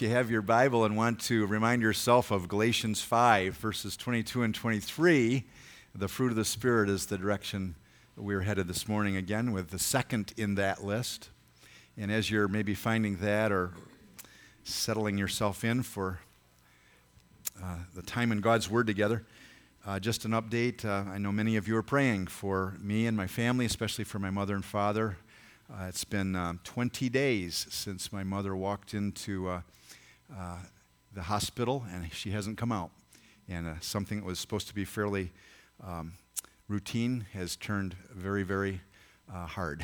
You have your Bible and want to remind yourself of Galatians 5, verses 22 and 23. The fruit of the Spirit is the direction we're headed this morning again, with the second in that list. And as you're maybe finding that or settling yourself in for the time in God's Word together, just an update. I know many of you are praying for me and my family, especially for my mother and father. It's been 20 days since my mother walked into the hospital, and she hasn't come out. And something that was supposed to be fairly routine has turned very, very hard.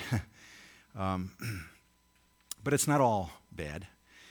But it's not all bad.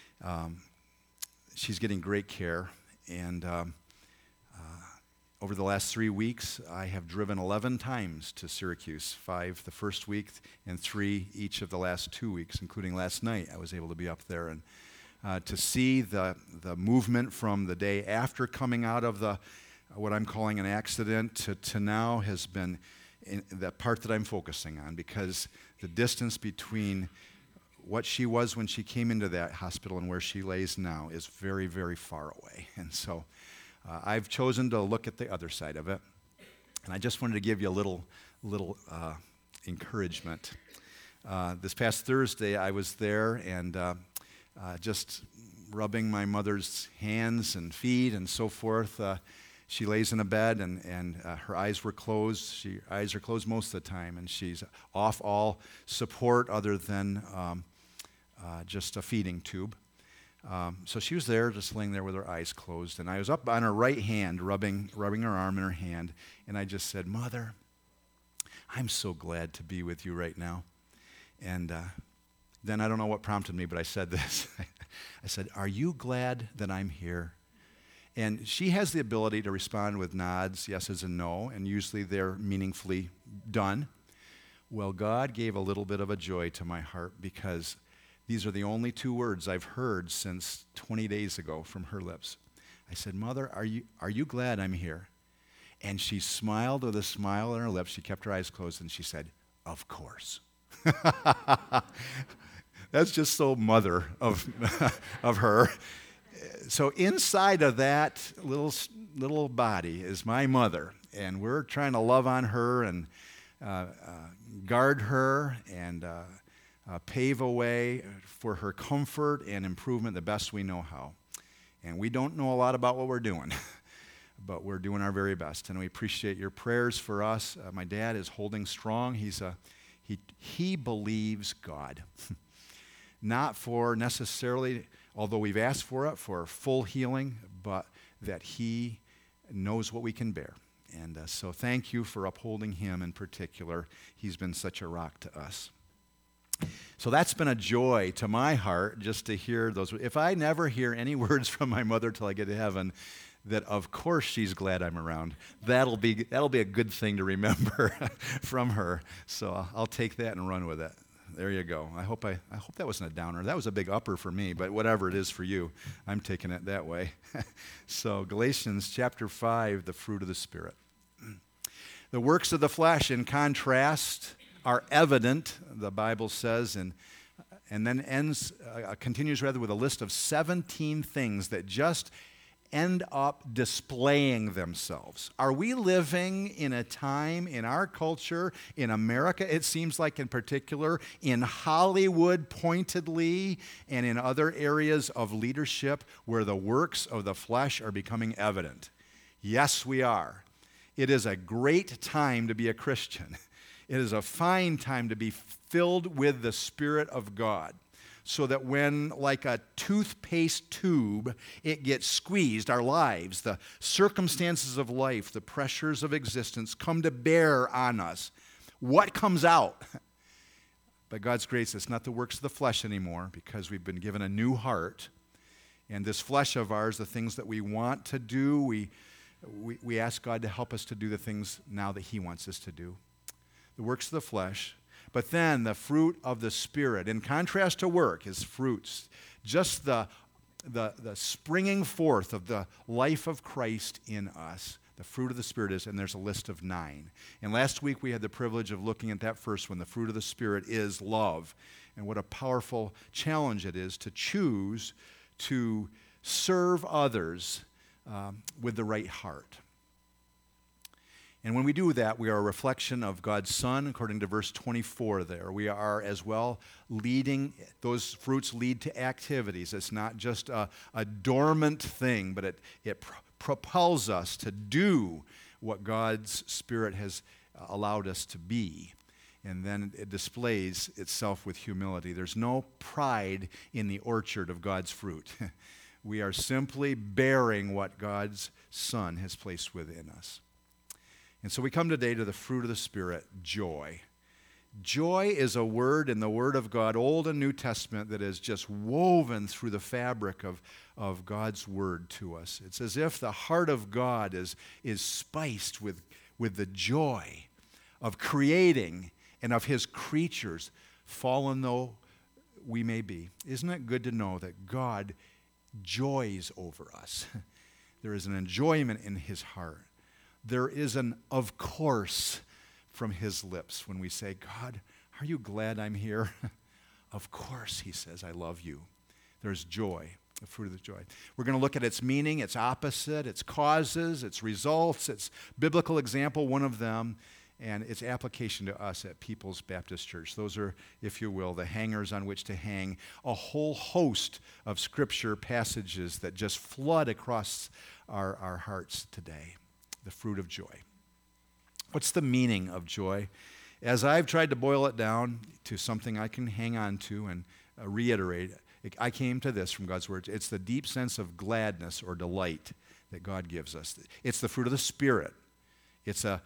She's getting great care, and over the last 3 weeks, I have driven 11 times to Syracuse, 5 the first week and 3 each of the last 2 weeks, including last night. I was able to be up there and to see the movement from the day after coming out of what I'm calling an accident to now has been the part that I'm focusing on, because the distance between what she was when she came into that hospital and where she lays now is very, very far away. And so I've chosen to look at the other side of it, and I just wanted to give you a little encouragement. This past Thursday, I was there and just rubbing my mother's hands and feet and so forth. She lays in a bed, and her eyes were closed. Eyes are closed most of the time, and she's off all support other than just a feeding tube. So she was there, just laying there with her eyes closed, and I was up on her right hand, rubbing her arm in her hand, and I just said, "Mother, I'm so glad to be with you right now." And then I don't know what prompted me, but I said this. I said, "Are you glad that I'm here?" And she has the ability to respond with nods, yeses and no, and usually they're meaningfully done. Well, God gave a little bit of a joy to my heart, because these are the only 2 words I've heard since 20 days ago from her lips. I said, "Mother, are you glad I'm here?" And she smiled with a smile on her lips. She kept her eyes closed, and she said, "Of course." That's just so mother of her. So inside of that little body is my mother, and we're trying to love on her and guard her and pave a way for her comfort and improvement the best we know how. And we don't know a lot about what we're doing, but we're doing our very best, and we appreciate your prayers for us. My dad is holding strong. He believes God. Not for necessarily, although we've asked for it, for full healing, but that he knows what we can bear. And so thank you for upholding him in particular. He's been such a rock to us. So that's been a joy to my heart, just to hear those. If I never hear any words from my mother till I get to heaven, that of course she's glad I'm around, that'll be a good thing to remember from her. So I'll take that and run with it. There you go. I hope that wasn't a downer. That was a big upper for me, but whatever it is for you, I'm taking it that way. So Galatians chapter 5, the fruit of the Spirit. The works of the flesh, in contrast, are evident, the Bible says, and then continues rather with a list of 17 things that just end up displaying themselves. Are we living in a time in our culture, in America, it seems like in particular, in Hollywood pointedly, and in other areas of leadership where the works of the flesh are becoming evident? Yes, we are. It is a great time to be a Christian. It is a fine time to be filled with the Spirit of God, so that when, like a toothpaste tube, it gets squeezed, our lives, the circumstances of life, the pressures of existence come to bear on us. What comes out? By God's grace, it's not the works of the flesh anymore, because we've been given a new heart. And this flesh of ours, the things that we want to do, we ask God to help us to do the things now that He wants us to do. The works of the flesh. But then the fruit of the Spirit, in contrast to work, is fruits. Just the springing forth of the life of Christ in us. The fruit of the Spirit is, and there's a list of 9. And last week we had the privilege of looking at that first one. The fruit of the Spirit is love. And what a powerful challenge it is to choose to serve others with the right heart. And when we do that, we are a reflection of God's Son, according to verse 24 there. We are as well leading, those fruits lead to activities. It's not just a dormant thing, but it propels us to do what God's Spirit has allowed us to be. And then it displays itself with humility. There's no pride in the orchard of God's fruit. We are simply bearing what God's Son has placed within us. And so we come today to the fruit of the Spirit, joy. Joy is a word in the Word of God, Old and New Testament, that is just woven through the fabric of God's Word to us. It's as if the heart of God is spiced with the joy of creating and of His creatures, fallen though we may be. Isn't it good to know that God joys over us? There is an enjoyment in His heart. There is an of course from His lips when we say, God, are you glad I'm here? Of course, He says, I love you. There's joy, the fruit of the joy. We're going to look at its meaning, its opposite, its causes, its results, its biblical example, one of them, and its application to us at People's Baptist Church. Those are, if you will, the hangers on which to hang a whole host of Scripture passages that just flood across our hearts today. The fruit of joy. What's the meaning of joy? As I've tried to boil it down to something I can hang on to and reiterate, I came to this from God's Word. It's the deep sense of gladness or delight that God gives us. It's the fruit of the Spirit. It's a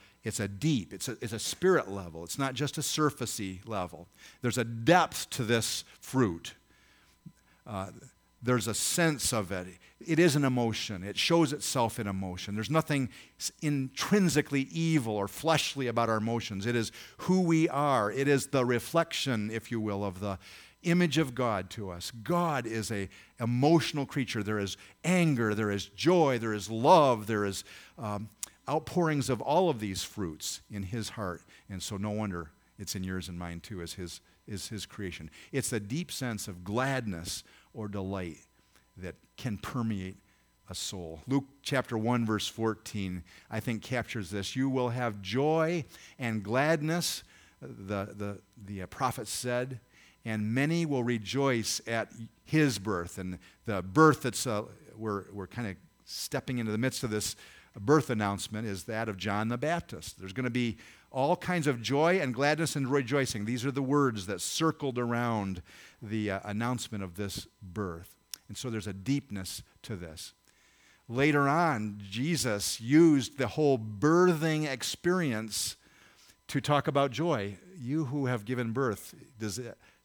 spirit level. It's not just a surfacey level. There's a depth to this fruit. There's a sense of it. It is an emotion. It shows itself in emotion. There's nothing intrinsically evil or fleshly about our emotions. It is who we are. It is the reflection, if you will, of the image of God to us. God is an emotional creature. There is anger. There is joy. There is love. There is outpourings of all of these fruits in His heart. And so no wonder it's in yours and mine too, as His creation. It's a deep sense of gladness or delight that can permeate a soul. Luke chapter 1, verse 14, I think captures this. You will have joy and gladness, the prophet said, and many will rejoice at His birth. And the birth that's, we're kind of stepping into the midst of this birth announcement is that of John the Baptist. There's going to be all kinds of joy and gladness and rejoicing. These are the words that circled around the announcement of this birth. And so there's a deepness to this. Later on, Jesus used the whole birthing experience to talk about joy. You who have given birth, does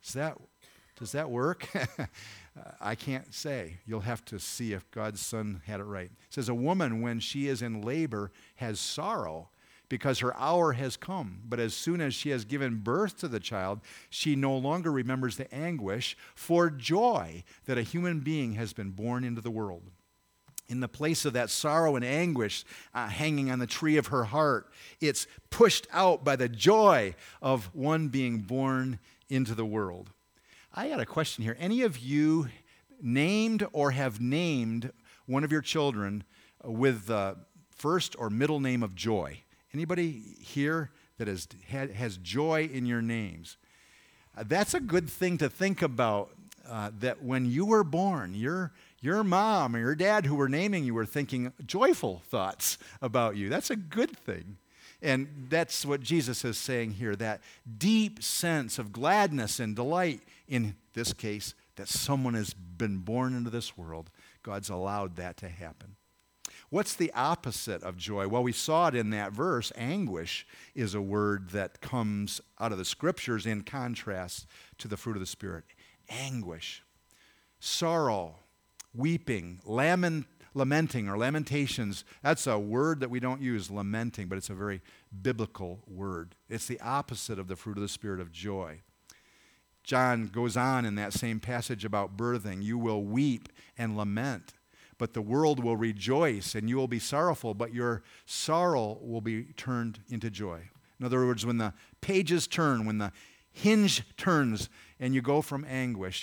that work? I can't say. You'll have to see if God's Son had it right. It says, a woman, when she is in labor, has sorrow because her hour has come. But as soon as she has given birth to the child, she no longer remembers the anguish for joy that a human being has been born into the world. In the place of that sorrow and anguish hanging on the tree of her heart, it's pushed out by the joy of one being born into the world. I had a question here. Any of you named or have named one of your children with the first or middle name of Joy? Anybody here that has joy in your names? That's a good thing to think about, that when you were born, your mom or your dad who were naming you were thinking joyful thoughts about you. That's a good thing. And that's what Jesus is saying here, that deep sense of gladness and delight, in this case, that someone has been born into this world. God's allowed that to happen. What's the opposite of joy? Well, we saw it in that verse. Anguish is a word that comes out of the Scriptures in contrast to the fruit of the Spirit. Anguish, sorrow, weeping, lamenting or lamentations. That's a word that we don't use, lamenting, but it's a very biblical word. It's the opposite of the fruit of the Spirit of joy. John goes on in that same passage about birthing. You will weep and lament, but the world will rejoice, and you will be sorrowful, but your sorrow will be turned into joy. In other words, when the pages turn, when the hinge turns, and you go from anguish,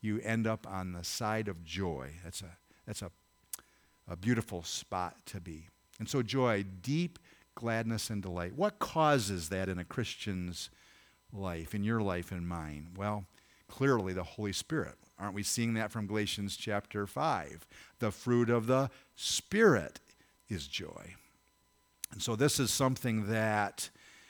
you end up on the side of joy. That's a beautiful spot to be. And so joy, deep gladness and delight. What causes that in a Christian's life, in your life and mine? Well, clearly the Holy Spirit. Aren't we seeing that from Galatians chapter 5? The fruit of the Spirit is joy. And so this is something that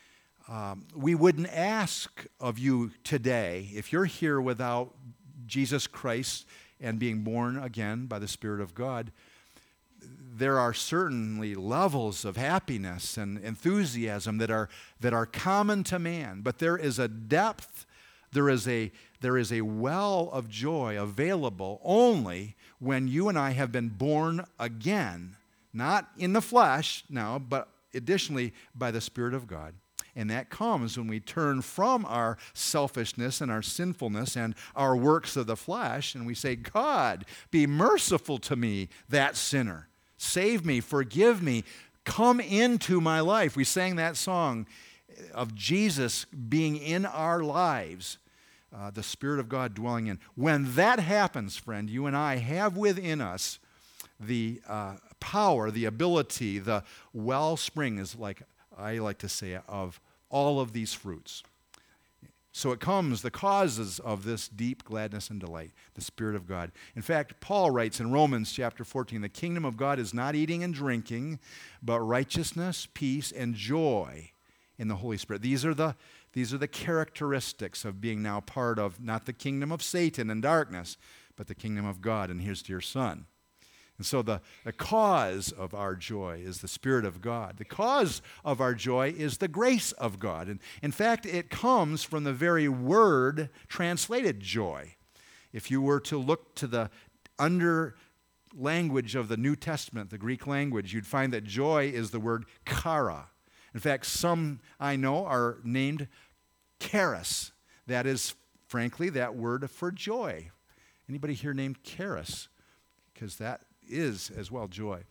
we wouldn't ask of you today. If you're here without Jesus Christ and being born again by the Spirit of God, there are certainly levels of happiness and enthusiasm that are common to man, but there is a depth, there is a well of joy available only when you and I have been born again, not in the flesh now, but additionally by the Spirit of God. And that comes when we turn from our selfishness and our sinfulness and our works of the flesh, and we say, God, be merciful to me, that sinner. Save me, forgive me, come into my life. We sang that song of Jesus being in our lives, the Spirit of God dwelling in. When that happens, friend, you and I have within us the power, the ability, the wellspring is like I like to say, of all of these fruits. So it comes, the causes of this deep gladness and delight, the Spirit of God. In fact, Paul writes in Romans chapter 14, the kingdom of God is not eating and drinking, but righteousness, peace, and joy in the Holy Spirit. These are the characteristics of being now part of not the kingdom of Satan and darkness, but the kingdom of God, and here's to your Son. And so the cause of our joy is the Spirit of God. The cause of our joy is the grace of God. And in fact, it comes from the very word translated joy. If you were to look to the under language of the New Testament, the Greek language, you'd find that joy is the word chara. In fact, some I know are named charis. That is, frankly, that word for joy. Anybody here named charis? Because that is as well joy.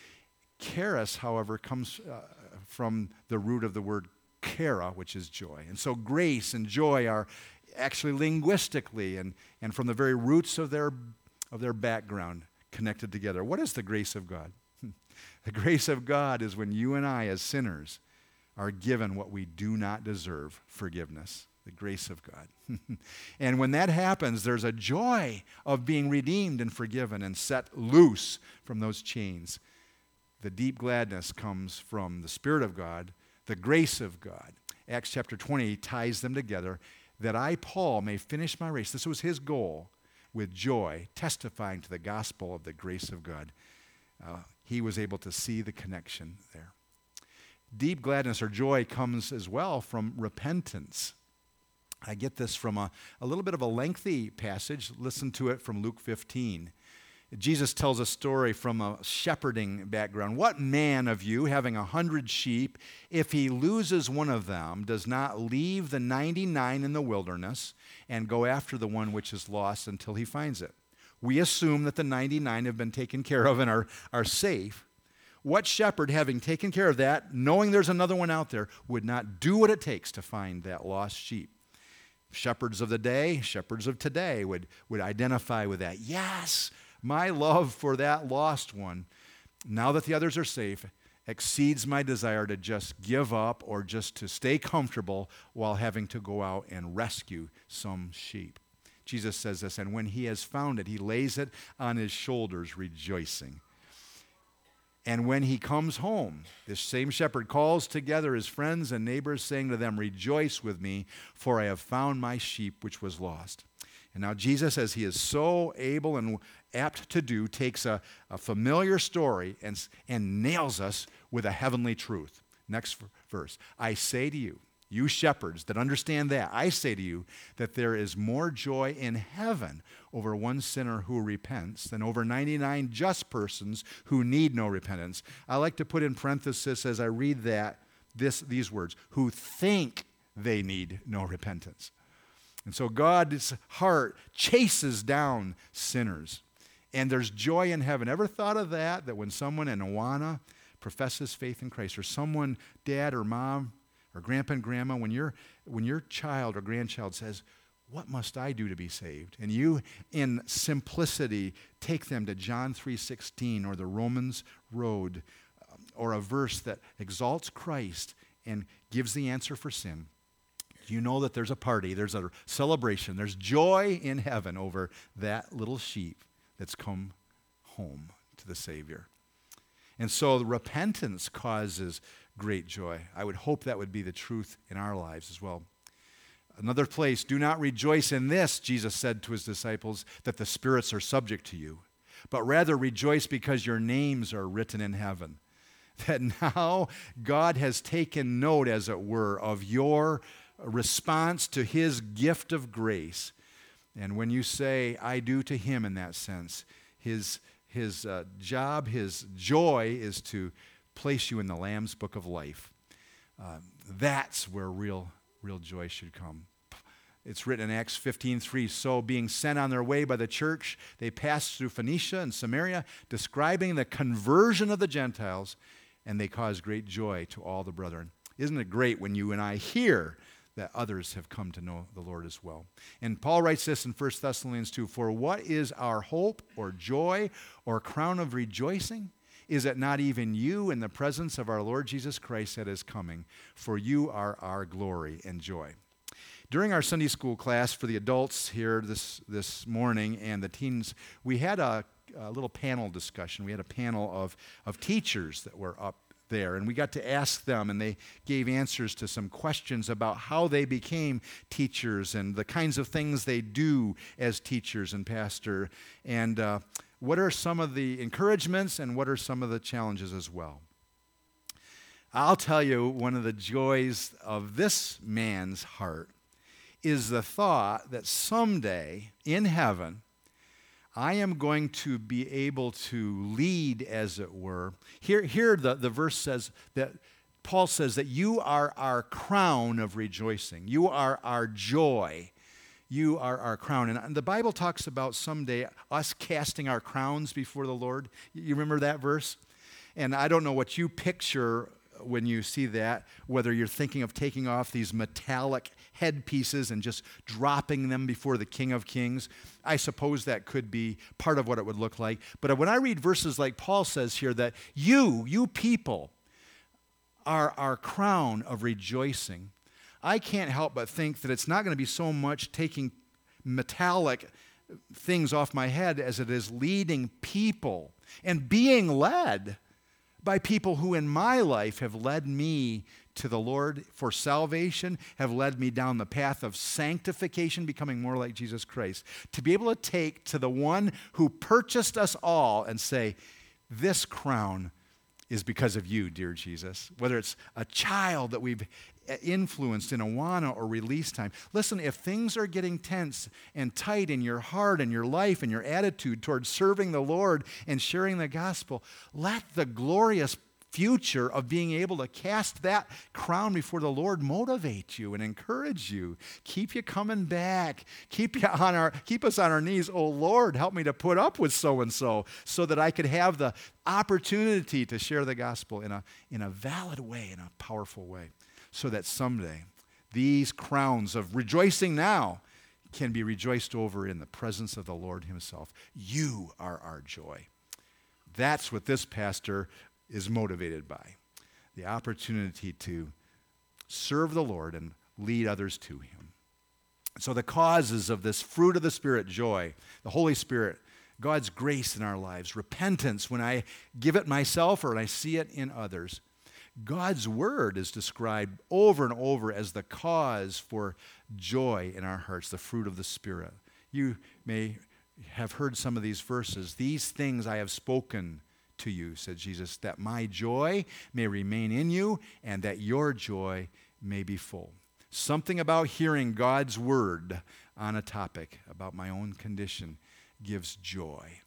Charis, however, comes from the root of the word chara, which is joy. And so grace and joy are actually linguistically and from the very roots of their background connected together. What is the grace of God? The grace of God is when you and I as sinners are given what we do not deserve, forgiveness. The grace of God. And when that happens, there's a joy of being redeemed and forgiven and set loose from those chains. The deep gladness comes from the Spirit of God, the grace of God. Acts chapter 20 ties them together, that I, Paul, may finish my race. This was his goal, with joy, testifying to the gospel of the grace of God. He was able to see the connection there. Deep gladness or joy comes as well from repentance. I get this from a little bit of a lengthy passage. Listen to it from Luke 15. Jesus tells a story from a shepherding background. What man of you, having 100 sheep, if he loses one of them, does not leave the 99 in the wilderness and go after the one which is lost until he finds it? We assume that the 99 have been taken care of and are safe. What shepherd, having taken care of that, knowing there's another one out there, would not do what it takes to find that lost sheep? Shepherds of the day, shepherds of today would identify with that. Yes, my love for that lost one, now that the others are safe, exceeds my desire to just give up or just to stay comfortable while having to go out and rescue some sheep. Jesus says this, and when he has found it, he lays it on his shoulders, rejoicing. And when he comes home, this same shepherd calls together his friends and neighbors, saying to them, rejoice with me, for I have found my sheep which was lost. And now Jesus, as he is so able and apt to do, takes a familiar story and nails us with a heavenly truth. Next verse. I say to you, you shepherds that understand that, I say to you that there is more joy in heaven over one sinner who repents than over 99 just persons who need no repentance. I like to put in parenthesis as I read that these words, who think they need no repentance. And so God's heart chases down sinners. And there's joy in heaven. Ever thought of that? That when someone in Awana professes faith in Christ, or someone, dad or mom, or grandpa and grandma, when your child or grandchild says, what must I do to be saved? And you, in simplicity, take them to John 3:16 or the Romans Road, or a verse that exalts Christ and gives the answer for sin. You know that there's a party, there's a celebration, there's joy in heaven over that little sheep that's come home to the Savior. And so the repentance causes great joy. I would hope that would be the truth in our lives as well. Another place, do not rejoice in this, Jesus said to his disciples, that the spirits are subject to you, but rather rejoice because your names are written in heaven. That now God has taken note, as it were, of your response to his gift of grace. And when you say, I do to him in that sense, his job, his joy is to place you in the Lamb's book of life. That's where real joy should come. It's written in Acts 15:3, so being sent on their way by the church, they passed through Phoenicia and Samaria, describing the conversion of the Gentiles, and they caused great joy to all the brethren. Isn't it great when you and I hear that others have come to know the Lord as well? And Paul writes this in 1 Thessalonians 2, for what is our hope or joy or crown of rejoicing? Is it not even you in the presence of our Lord Jesus Christ at his coming? For you are our glory and joy. During our Sunday school class for the adults here this morning and the teens, we had a little panel discussion. We had a panel of teachers that were up there, and we got to ask them, and they gave answers to some questions about how they became teachers and the kinds of things they do as teachers and pastor, and what are some of the encouragements and what are some of the challenges as well. I'll tell you, one of the joys of this man's heart is the thought that someday in heaven I am going to be able to lead, as it were. Here the verse says that Paul says that you are our crown of rejoicing. You are our joy. You are our crown. And the Bible talks about someday us casting our crowns before the Lord. You remember that verse? And I don't know what you picture when you see that, whether you're thinking of taking off these metallic headpieces and just dropping them before the King of Kings. I suppose that could be part of what it would look like. But when I read verses like Paul says here, that you people are our crown of rejoicing, I can't help but think that it's not going to be so much taking metallic things off my head as it is leading people and being led by people who in my life have led me to the Lord for salvation, have led me down the path of sanctification, becoming more like Jesus Christ. To be able to take to the one who purchased us all and say, this crown is because of you, dear Jesus. Whether it's a child that we've influenced in Awana or release time. Listen, if things are getting tense and tight in your heart and your life and your attitude towards serving the Lord and sharing the gospel, let the glorious future of being able to cast that crown before the Lord motivate you and encourage you. Keep you coming back. Keep us on our knees. Oh Lord, help me to put up with so-and-so so that I could have the opportunity to share the gospel in a valid way, in a powerful way, so that someday these crowns of rejoicing now can be rejoiced over in the presence of the Lord himself. You are our joy. That's what this pastor is motivated by, the opportunity to serve the Lord and lead others to him. So the causes of this fruit of the Spirit, joy, the Holy Spirit, God's grace in our lives, repentance when I give it myself or when I see it in others. God's word is described over and over as the cause for joy in our hearts, the fruit of the Spirit. You may have heard some of these verses. These things I have spoken to you, said Jesus, that my joy may remain in you and that your joy may be full. Something about hearing God's word on a topic about my own condition gives joy.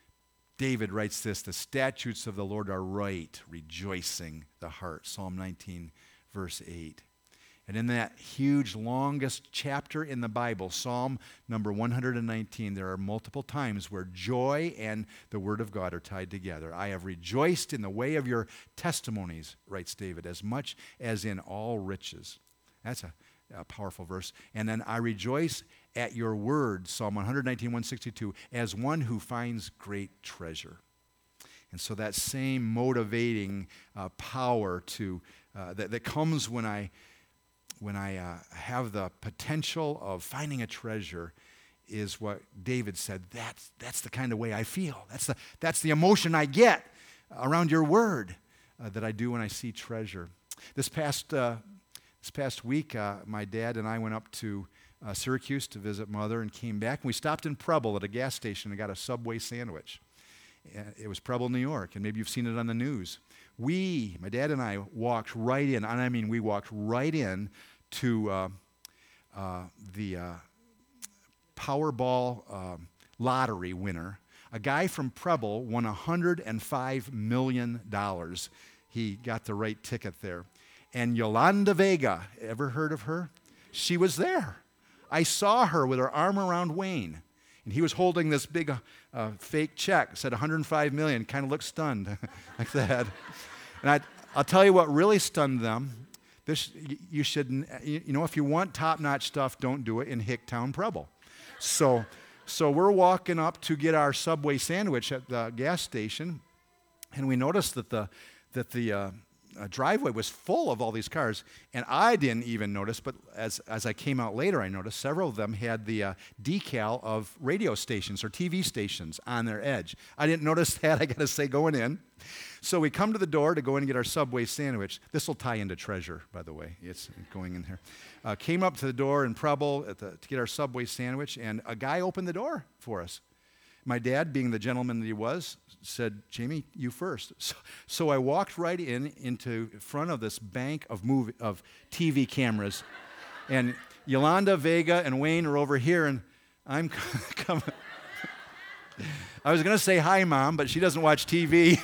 David writes this, the statutes of the Lord are right, rejoicing the heart. Psalm 19, verse 8. And in that huge, longest chapter in the Bible, Psalm number 119, there are multiple times where joy and the Word of God are tied together. I have rejoiced in the way of your testimonies, writes David, as much as in all riches. That's a A powerful verse. And then I rejoice at your word, Psalm 119, 162, as one who finds great treasure. And so that same motivating power that comes when I have the potential of finding a treasure is what David said. That's the kind of way I feel. That's the emotion I get around your word that I do when I see treasure. This past week, my dad and I went up to Syracuse to visit Mother and came back. And we stopped in Preble at a gas station and got a Subway sandwich. It was Preble, New York, and maybe you've seen it on the news. My dad and I walked right in, and I mean we walked right in to the Powerball lottery winner. A guy from Preble won $105 million. He got the right ticket there. And Yolanda Vega, ever heard of her? She was there. I saw her with her arm around Wayne. And he was holding this big fake check, said $105 million, kind of looked stunned like that. And I'll tell you what really stunned them. You should, if you want top-notch stuff, don't do it in Hicktown, Preble. So we're walking up to get our Subway sandwich at the gas station, and we noticed that the driveway was full of all these cars, and I didn't even notice, but as I came out later, I noticed several of them had the decal of radio stations or TV stations on their edge. I didn't notice that, I got to say, going in. So we come to the door to go in and get our Subway sandwich. This will tie into treasure, by the way. It's going in here. Came up to the door in Preble to get our Subway sandwich, and a guy opened the door for us. My dad, being the gentleman that he was, said, "Jamie, you first." So I walked right into front of this bank of TV cameras, and Yolanda Vega and Wayne are over here, and I'm coming. I was going to say hi, Mom, but she doesn't watch TV.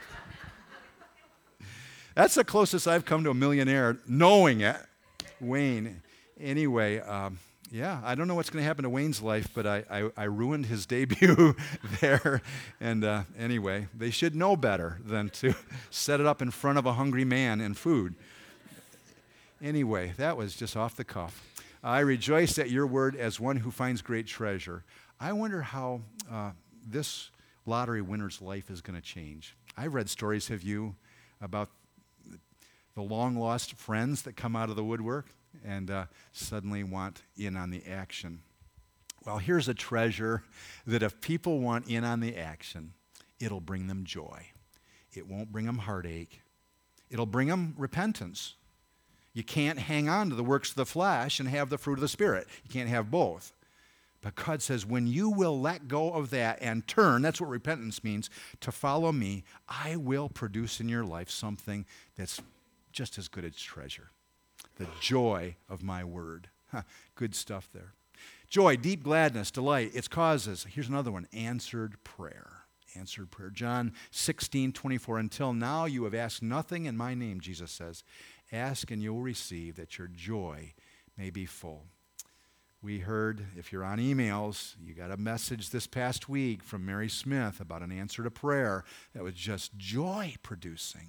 That's the closest I've come to a millionaire, knowing it. Wayne. Anyway, I don't know what's going to happen to Wayne's life, but I ruined his debut there. And anyway, they should know better than to set it up in front of a hungry man and food. Anyway, that was just off the cuff. I rejoice at your word as one who finds great treasure. I wonder how this lottery winner's life is going to change. I've read stories, have you, about the long-lost friends that come out of the woodwork and suddenly want in on the action. Well, here's a treasure that if people want in on the action, it'll bring them joy. It won't bring them heartache. It'll bring them repentance. You can't hang on to the works of the flesh and have the fruit of the Spirit. You can't have both. But God says, when you will let go of that and turn, that's what repentance means, to follow me, I will produce in your life something that's just as good as treasure. The joy of my word. Good stuff there. Joy, deep gladness, delight, its causes. Here's another one, answered prayer. Answered prayer. John 16:24. Until now you have asked nothing in my name, Jesus says. Ask and you will receive, that your joy may be full. We heard, if you're on emails, you got a message this past week from Mary Smith about an answer to prayer that was just joy producing.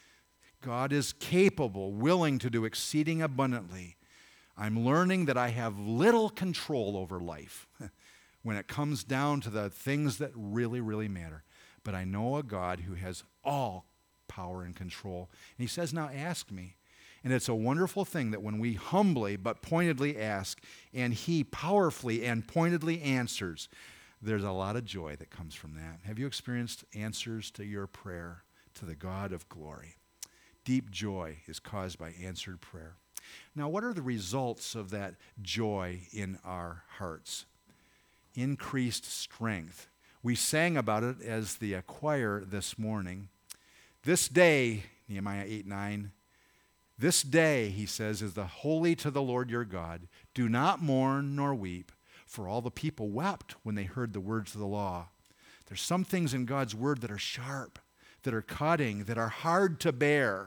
God is capable, willing to do exceeding abundantly. I'm learning that I have little control over life when it comes down to the things that really, really matter. But I know a God who has all power and control. And he says, now ask me. And it's a wonderful thing that when we humbly but pointedly ask, and he powerfully and pointedly answers, there's a lot of joy that comes from that. Have you experienced answers to your prayer to the God of glory? Deep joy is caused by answered prayer. Now, what are the results of that joy in our hearts? Increased strength. We sang about it as the choir this morning. This day, Nehemiah 8:9, this day, he says, is the holy to the Lord your God. Do not mourn nor weep, for all the people wept when they heard the words of the law. There's some things in God's word that are sharp, that are cutting, that are hard to bear.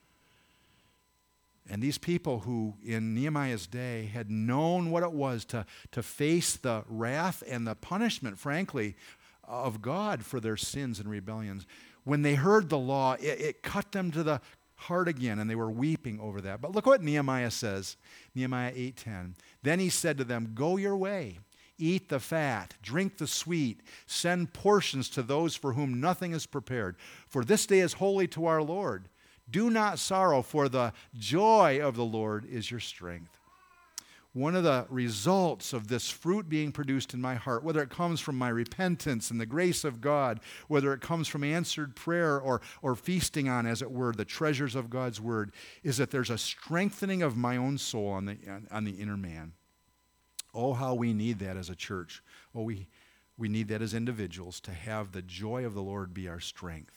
And these people who, in Nehemiah's day, had known what it was to face the wrath and the punishment, frankly, of God for their sins and rebellions, when they heard the law, it cut them to the heart again, and they were weeping over that. But look what Nehemiah says, Nehemiah 8:10. Then he said to them, go your way, eat the fat, drink the sweet, send portions to those for whom nothing is prepared. For this day is holy to our Lord. Do not sorrow, for the joy of the Lord is your strength. One of the results of this fruit being produced in my heart, whether it comes from my repentance and the grace of God, whether it comes from answered prayer or feasting on, as it were, the treasures of God's word, is that there's a strengthening of my own soul on the inner man. Oh, how we need that as a church. Oh, we need that as individuals, to have the joy of the Lord be our strength.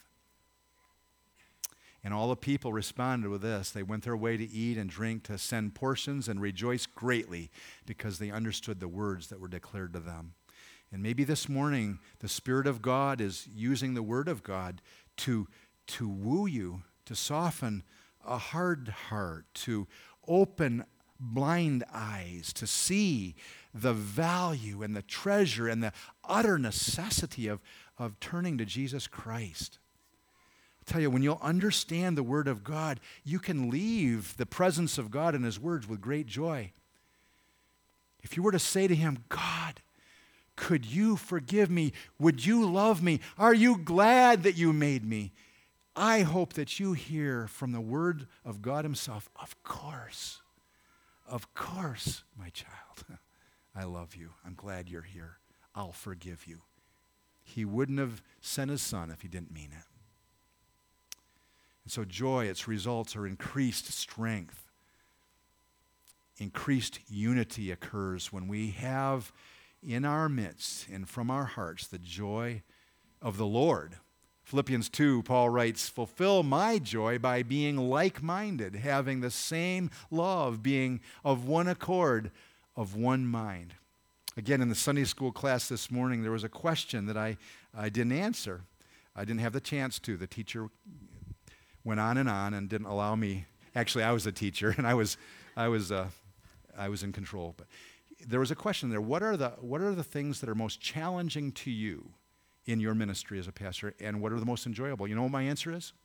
And all the people responded with this. They went their way to eat and drink, to send portions, and rejoiced greatly because they understood the words that were declared to them. And maybe this morning the Spirit of God is using the Word of God to woo you, to soften a hard heart, to open blind eyes, to see the value and the treasure and the utter necessity of turning to Jesus Christ. I tell you, when you'll understand the Word of God, you can leave the presence of God and His words with great joy. If you were to say to Him, God, could you forgive me? Would you love me? Are you glad that you made me? I hope that you hear from the Word of God Himself, of course, my child, I love you. I'm glad you're here. I'll forgive you. He wouldn't have sent His Son if He didn't mean it. And so joy, its results are increased strength. Increased unity occurs when we have in our midst and from our hearts the joy of the Lord. Philippians 2, Paul writes, fulfill my joy by being like-minded, having the same love, being of one accord, of one mind. Again, in the Sunday school class this morning, there was a question that I didn't answer. I didn't have the chance to. The teacher went on and didn't allow me. Actually, I was the teacher, and I was in control. But there was a question there. What are the things that are most challenging to you in your ministry as a pastor, and what are the most enjoyable? You know what my answer is?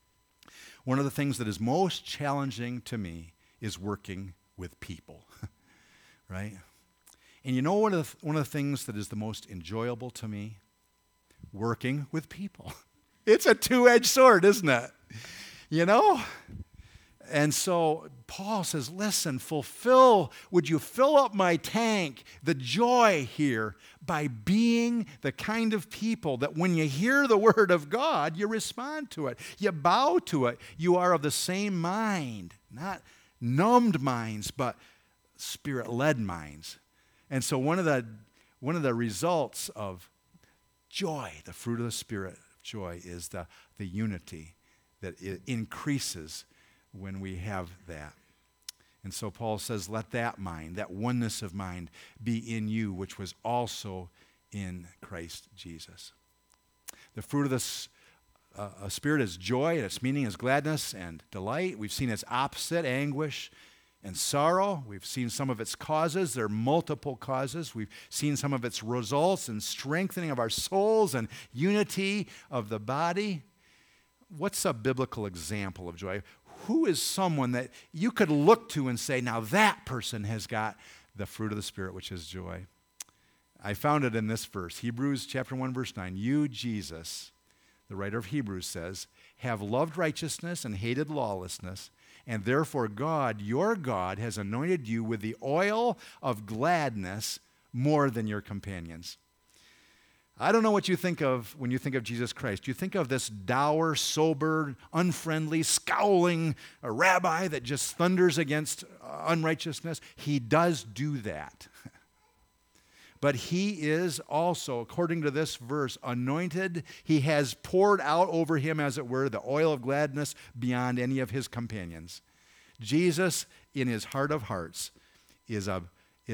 One of the things that is most challenging to me is working with people, right? And you know one of the things that is the most enjoyable to me? Working with people. It's a two-edged sword, isn't it? You know? And so Paul says, listen, would you fill up my tank, the joy here, by being the kind of people that when you hear the word of God, you respond to it. You bow to it. You are of the same mind, not numbed minds, but Spirit-led minds. And so one of the results of joy, the fruit of the Spirit, joy, is the unity that it increases when we have that. And so Paul says, let that mind, that oneness of mind, be in you, which was also in Christ Jesus. The fruit of the Spirit is joy, and its meaning is gladness and delight. We've seen its opposite, anguish and sorrow. We've seen some of its causes. There are multiple causes. We've seen some of its results in strengthening of our souls and unity of the body. What's a biblical example of joy? Who is someone that you could look to and say, now that person has got the fruit of the Spirit, which is joy? I found it in this verse, Hebrews chapter 1, verse 9. You, Jesus, the writer of Hebrews says, have loved righteousness and hated lawlessness, and therefore God, your God, has anointed you with the oil of gladness more than your companions. I don't know what you think of when you think of Jesus Christ. Do you think of this dour, sober, unfriendly, scowling rabbi that just thunders against unrighteousness? He does do that. But he is also, according to this verse, anointed. He has poured out over him, as it were, the oil of gladness beyond any of his companions. Jesus, in his heart of hearts, is a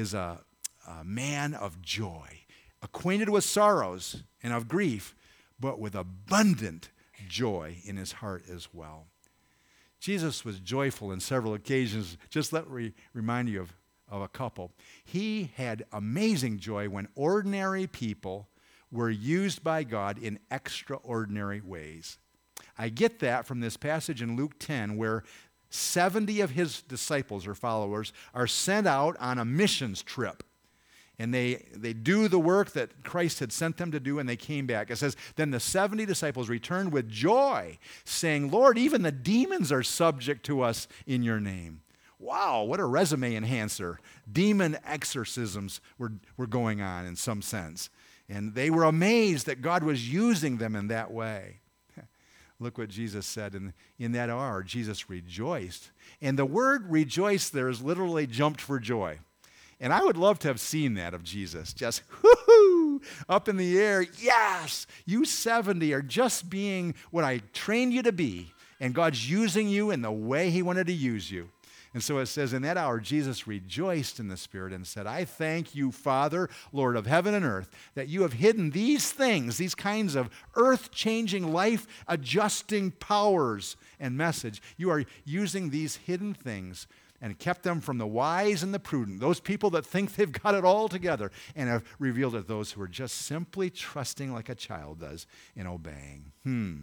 man of joy, acquainted with sorrows and of grief, but with abundant joy in his heart as well. Jesus was joyful in several occasions. Just let me remind you of a couple. He had amazing joy when ordinary people were used by God in extraordinary ways. I get that from this passage in Luke 10 where 70 of his disciples or followers are sent out on a missions trip. And they do the work that Christ had sent them to do, and they came back. It says, then the 70 disciples returned with joy, saying, Lord, even the demons are subject to us in your name. Wow, what a resume enhancer. Demon exorcisms were going on in some sense. And they were amazed that God was using them in that way. Look what Jesus said. In that hour, Jesus rejoiced. And the word rejoice there is literally jumped for joy. And I would love to have seen that of Jesus. Just, whoo-hoo, up in the air. Yes, you 70 are just being what I trained you to be. And God's using you in the way he wanted to use you. And so it says, in that hour, Jesus rejoiced in the Spirit and said, I thank you, Father, Lord of heaven and earth, that you have hidden these things, these kinds of earth-changing, life-adjusting powers and message. You are using these hidden things and kept them from the wise and the prudent, those people that think they've got it all together, and have revealed it to those who are just simply trusting like a child does in obeying.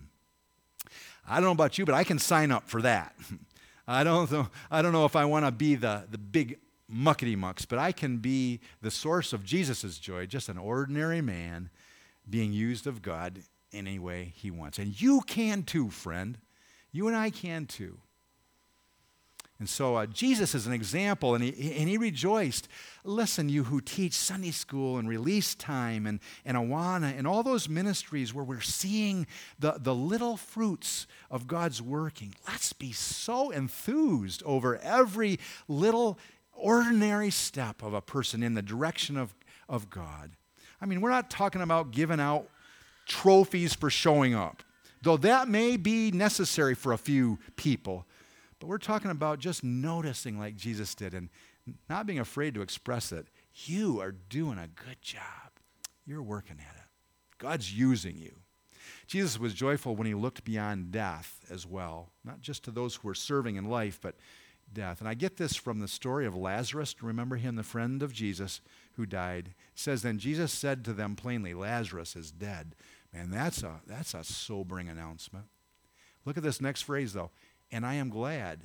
I don't know about you, but I can sign up for that. I don't know if I want to be the big muckety-mucks, but I can be the source of Jesus' joy, just an ordinary man being used of God any way he wants. And you can too, friend. You and I can too. And so Jesus is an example, and he rejoiced. Listen, you who teach Sunday school and Release Time and Awana and all those ministries where we're seeing the little fruits of God's working. Let's be so enthused over every little ordinary step of a person in the direction of God. I mean, we're not talking about giving out trophies for showing up, though that may be necessary for a few people. But we're talking about just noticing like Jesus did and not being afraid to express it. You are doing a good job. You're working at it. God's using you. Jesus was joyful when he looked beyond death as well, not just to those who were serving in life, but death. And I get this from the story of Lazarus. Remember him, the friend of Jesus who died. It says, then Jesus said to them plainly, Lazarus is dead. Man, that's a sobering announcement. Look at this next phrase, though. And I am glad.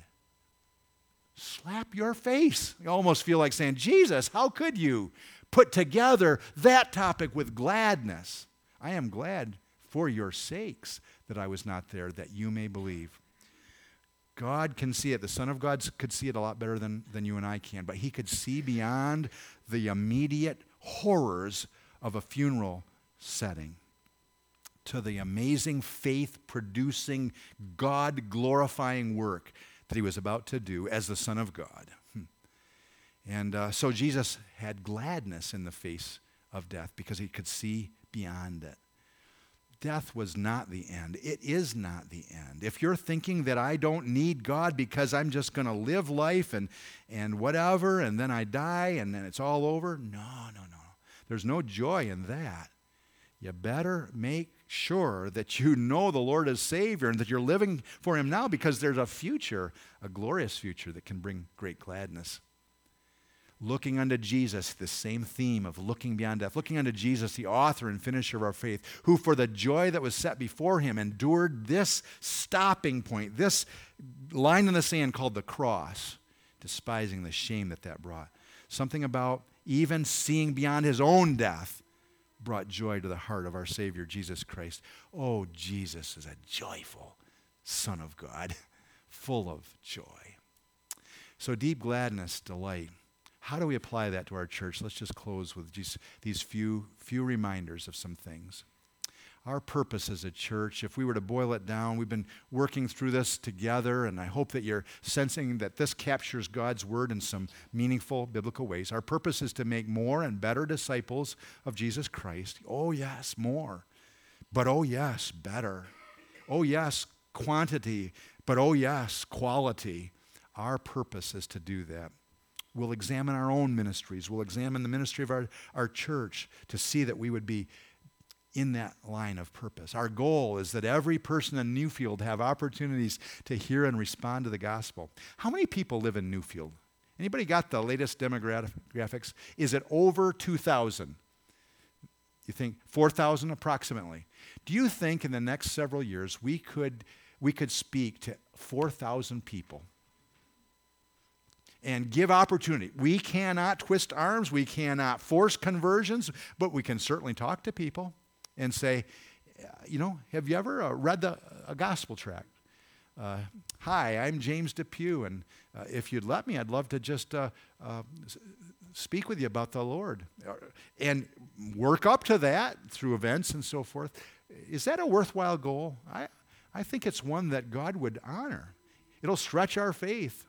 Slap your face. You almost feel like saying, Jesus, how could you put together that topic with gladness? I am glad for your sakes that I was not there, that you may believe. God can see it. The Son of God could see it a lot better than you and I can, but he could see beyond the immediate horrors of a funeral setting to the amazing faith-producing, God-glorifying work that he was about to do as the Son of God. And so Jesus had gladness in the face of death because he could see beyond it. Death was not the end. It is not the end. If you're thinking that I don't need God because I'm just going to live life and whatever, and then I die and then it's all over, no. There's no joy in that. You better make sure that you know the Lord as Savior and that you're living for him now, because there's a future, a glorious future that can bring great gladness. Looking unto Jesus, the same theme of looking beyond death. Looking unto Jesus, the author and finisher of our faith, who for the joy that was set before him endured this stopping point, this line in the sand called the cross, despising the shame that brought. Something about even seeing beyond his own death brought joy to the heart of our Savior, Jesus Christ. Oh, Jesus is a joyful Son of God, full of joy. So deep gladness, delight. How do we apply that to our church? Let's just close with just these few reminders of some things. Our purpose as a church, if we were to boil it down, we've been working through this together, and I hope that you're sensing that this captures God's word in some meaningful biblical ways. Our purpose is to make more and better disciples of Jesus Christ. Oh, yes, more. But oh, yes, better. Oh, yes, quantity. But oh, yes, quality. Our purpose is to do that. We'll examine our own ministries. We'll examine the ministry of our church to see that we would be in that line of purpose. Our goal is that every person in Newfield have opportunities to hear and respond to the gospel. How many people live in Newfield? Anybody got the latest demographics? Is it over 2,000? You think 4,000 approximately. Do you think in the next several years we could speak to 4,000 people and give opportunity? We cannot twist arms, we cannot force conversions, but we can certainly talk to people and say, have you ever read a gospel tract? Hi, I'm James Depew, and if you'd let me, I'd love to just speak with you about the Lord. And work up to that through events and so forth. Is that a worthwhile goal? I think it's one that God would honor. It'll stretch our faith.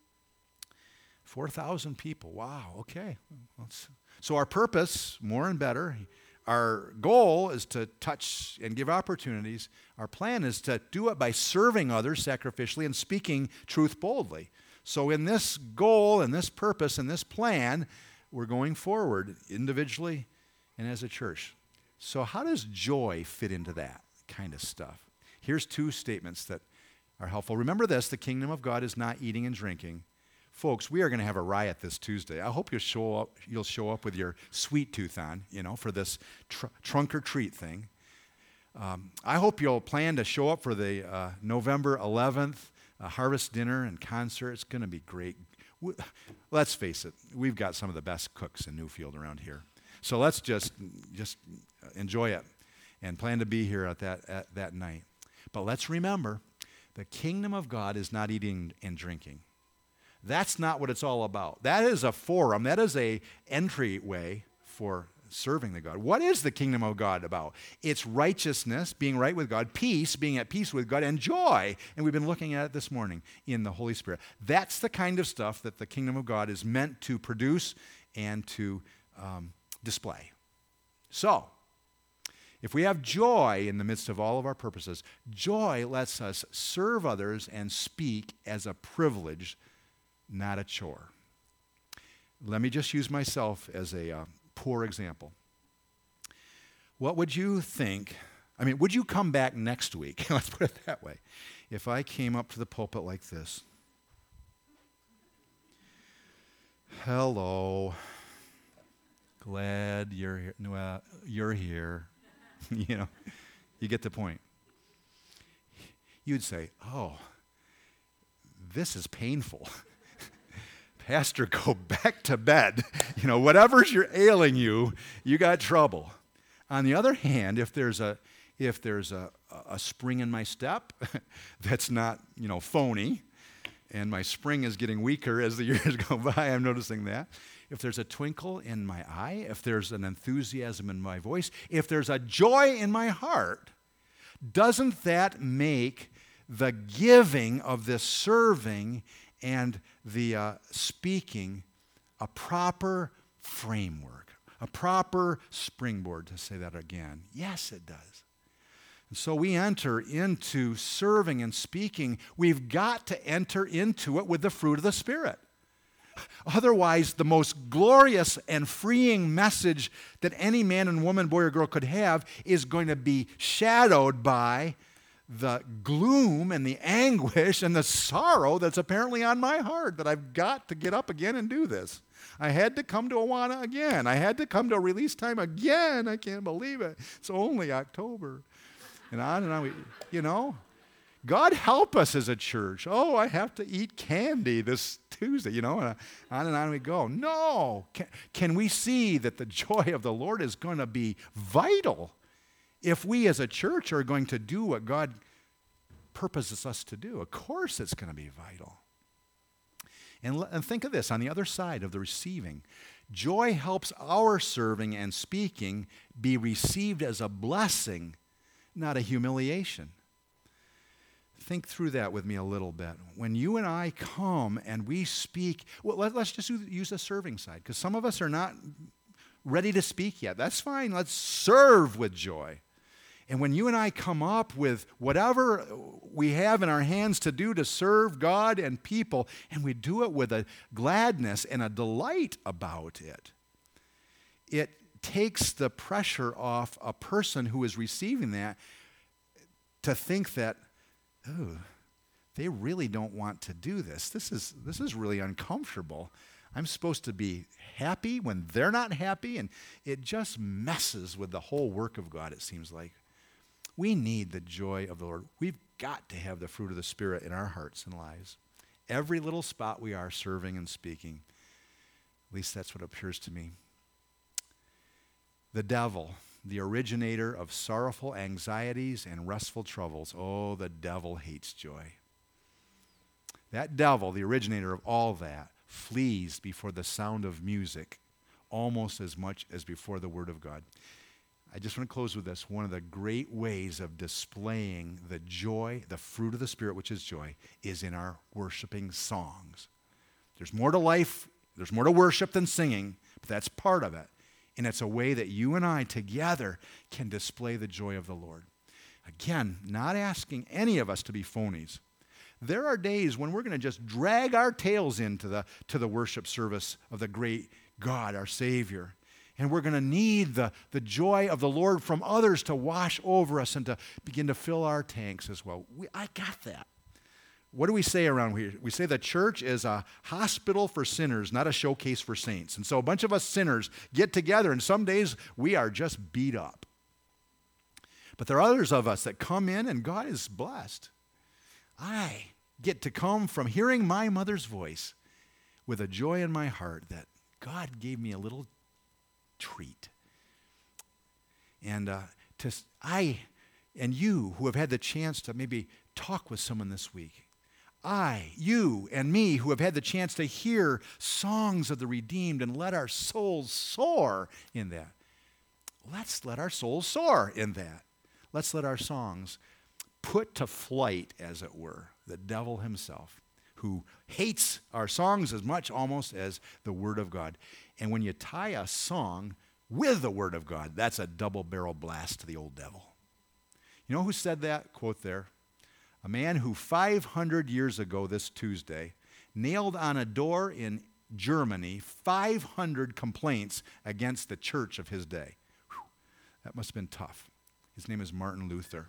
4,000 people. Wow, okay. So our purpose, more and better. Our goal is to touch and give opportunities. Our plan is to do it by serving others sacrificially and speaking truth boldly. So in this goal and this purpose and this plan, we're going forward individually and as a church. So how does joy fit into that kind of stuff? Here's two statements that are helpful. Remember this, the kingdom of God is not eating and drinking. Folks, we are going to have a riot this Tuesday. I hope you'll show up with your sweet tooth on, for this trunk or treat thing. I hope you'll plan to show up for the November 11th harvest dinner and concert. It's going to be great. Let's face it, we've got some of the best cooks in Newfield around here. So let's just enjoy it and plan to be here at that night. But let's remember, the kingdom of God is not eating and drinking. That's not what it's all about. That is a forum. That is a entryway for serving the God. What is the kingdom of God about? It's righteousness, being right with God, peace, being at peace with God, and joy. And we've been looking at it this morning in the Holy Spirit. That's the kind of stuff that the kingdom of God is meant to produce and to display. So, if we have joy in the midst of all of our purposes, joy lets us serve others and speak as a privilege, not a chore. Let me just use myself as a poor example. What would you think? Would you come back next week? Let's put it that way. If I came up to the pulpit like this. Hello. Glad you're here. Well, you're here. You get the point. You'd say, oh, this is painful. Pastor, go back to bed. Whatever's ailing you, you got trouble. On the other hand, if there's a spring in my step that's not, phony, and my spring is getting weaker as the years go by, I'm noticing that. If there's a twinkle in my eye, if there's an enthusiasm in my voice, if there's a joy in my heart, doesn't that make the giving of this serving and the speaking a proper framework, a proper springboard, to say that again? Yes, it does. And so we enter into serving and speaking. We've got to enter into it with the fruit of the Spirit. Otherwise, the most glorious and freeing message that any man and woman, boy or girl could have is going to be shadowed by the gloom and the anguish and the sorrow that's apparently on my heart, that I've got to get up again and do this. I had to come to Awana again. I had to come to a release time again. I can't believe it. It's only October. And on, God help us as a church. Oh, I have to eat candy this Tuesday, and on we go. No. Can we see that the joy of the Lord is going to be vital if we as a church are going to do what God purposes us to do? Of course it's going to be vital. And think of this, on the other side of the receiving, joy helps our serving and speaking be received as a blessing, not a humiliation. Think through that with me a little bit. When you and I come and we speak, well, let's just use the serving side, because some of us are not ready to speak yet. That's fine. Let's serve with joy. And when you and I come up with whatever we have in our hands to do to serve God and people, and we do it with a gladness and a delight about it, it takes the pressure off a person who is receiving that to think that, oh, they really don't want to do this. This is really uncomfortable. I'm supposed to be happy when they're not happy, and it just messes with the whole work of God, it seems like. We need the joy of the Lord. We've got to have the fruit of the Spirit in our hearts and lives. Every little spot we are serving and speaking, at least that's what appears to me. The devil, the originator of sorrowful anxieties and restful troubles. Oh, the devil hates joy. That devil, the originator of all that, flees before the sound of music almost as much as before the Word of God. I just want to close with this. One of the great ways of displaying the joy, the fruit of the Spirit, which is joy, is in our worshiping songs. There's more to life, there's more to worship than singing, but that's part of it. And it's a way that you and I together can display the joy of the Lord. Again, not asking any of us to be phonies. There are days when we're going to just drag our tails into the worship service of the great God, our Savior. And we're going to need the joy of the Lord from others to wash over us and to begin to fill our tanks as well. I got that. What do we say around here? We say the church is a hospital for sinners, not a showcase for saints. And so a bunch of us sinners get together, and some days we are just beat up. But there are others of us that come in, and God is blessed. I get to come from hearing my mother's voice with a joy in my heart that God gave me a little treat. And I and you who have had the chance to maybe talk with someone this week, you and me who have had the chance to hear songs of the redeemed and let our souls soar in that. Let's let our souls soar in that. Let's let our songs put to flight, as it were, the devil himself, who hates our songs as much almost as the Word of God. And when you tie a song with the Word of God, that's a double-barrel blast to the old devil. You know who said that? Quote there. A man who 500 years ago this Tuesday nailed on a door in Germany 500 complaints against the church of his day. Whew, that must have been tough. His name is Martin Luther.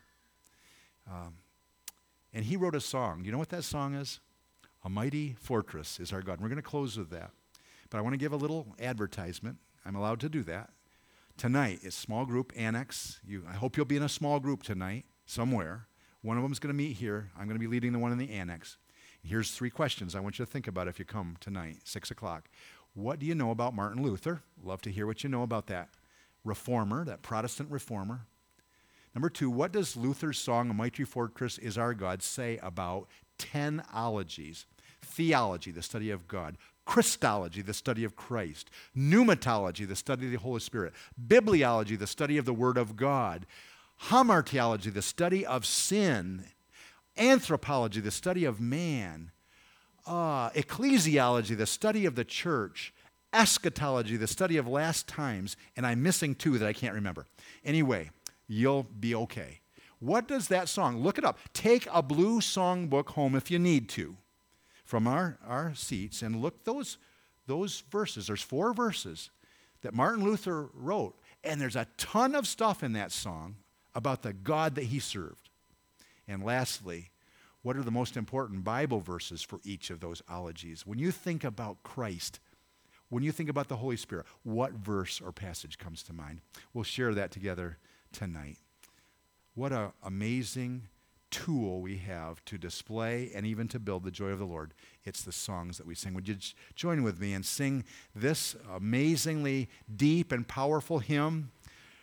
And he wrote a song. You know what that song is? A Mighty Fortress is Our God. And we're going to close with that. But I want to give a little advertisement. I'm allowed to do that. Tonight is small group annex. I hope you'll be in a small group tonight somewhere. One of them is going to meet here. I'm going to be leading the one in the annex. Here's 3 questions I want you to think about if you come tonight, 6 o'clock. What do you know about Martin Luther? Love to hear what you know about that reformer, that Protestant reformer. Number 2, what does Luther's song, A Mighty Fortress is Our God, say about 10 ologies? Theology, the study of God. Christology, the study of Christ. Pneumatology, the study of the Holy Spirit. Bibliology, the study of the Word of God. Hamartiology, the study of sin. Anthropology, the study of man. Ecclesiology, the study of the church. Eschatology, the study of last times. And I'm missing 2 that I can't remember. Anyway, you'll be okay. What does that song? Look it up. Take a blue songbook home if you need to from our seats and look those verses. There's 4 verses that Martin Luther wrote, and there's a ton of stuff in that song about the God that he served. And lastly, what are the most important Bible verses for each of those ologies? When you think about Christ, when you think about the Holy Spirit, what verse or passage comes to mind? We'll share that together tonight. What an amazing tool we have to display and even to build the joy of the Lord. It's the songs that we sing. Would you join with me and sing this amazingly deep and powerful hymn?